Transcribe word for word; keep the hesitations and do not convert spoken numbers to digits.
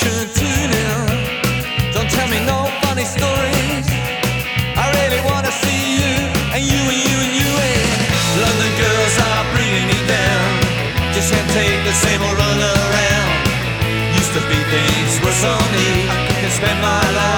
should tune in. Don't tell me no funny stories. I really wanna see you, and you and you and you and London girls are bringing me down. Just can't take the same old run around. Used to be things were so neat. I can spend my life